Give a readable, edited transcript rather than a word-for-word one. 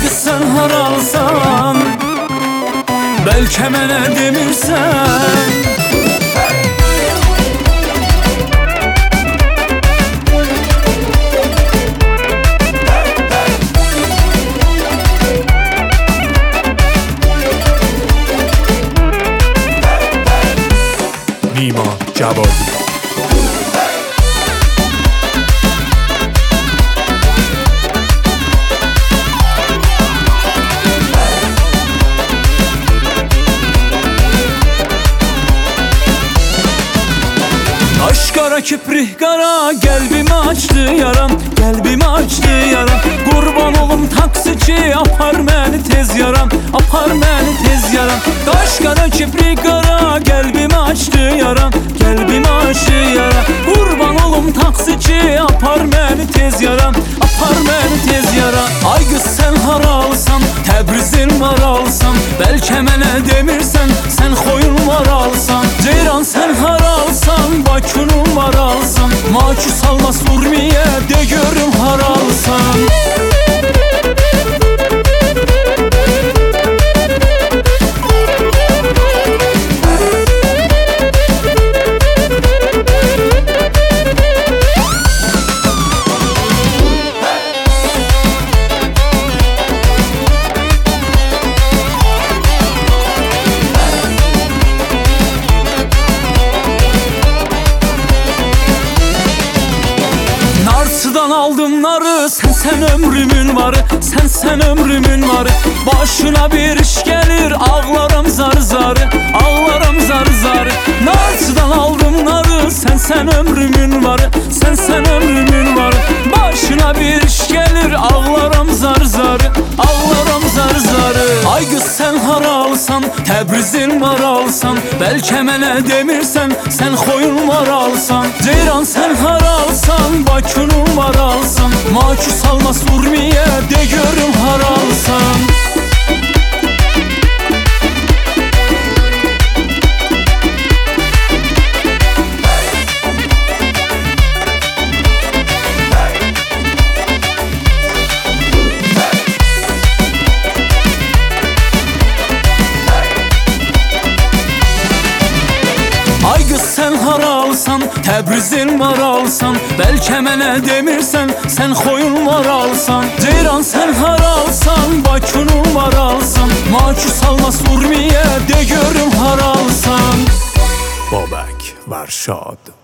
qız sən haralsan, bəlkə mənə demirsən. نیما جوادی. Kaş kara kiprik kara, kalbimi açtı yaram, kalbimi açtı yaram. Kurban olum taksici, apar beni tez yaram, apar beni tez yaram. Kaş kara kiprik kara, kalbimi açtı yaram, kalbimi açtı yaram. Kurban olum taksici, apar beni tez yaram, apar beni tez yaram. Ay kız sen haralsan, Təbrizin var alsan, bəlkə mənə demirsən, sen xoyun var alsan. Ceyran sen haralsan, Bakının var alsan, Maçı salma Surmiye, de görüm haralsan. Narsıdan aldım narı, sen ömrümün varı, sen ömrümün varı. Başına bir iş gelir, ağlarım zar zarı, ağlarım zar zarı. Narsıdan aldım narı, sen ömrümün varı, sen ömrümün varı. Başına bir iş gelir, ağlarım zar zarı, ağlarım zar zarı. Ay kız sen haralsan, Təbrizin var alsan, bəlkə mənə demirsən, sen xoyun var alsan. Ceyran sen haralsan, Bakının var alsan, Maçı salma Surmiye, de görüm haralsan. Ay kız sen haralsan, Təbrizin var alsan, bəlkə mənə demirsən, sen xoyun var alsan. Ceyran sen haralsan, Bakının var alsan, Maçı salma Surmiye, de görüm haralsan. بابک ورشاد.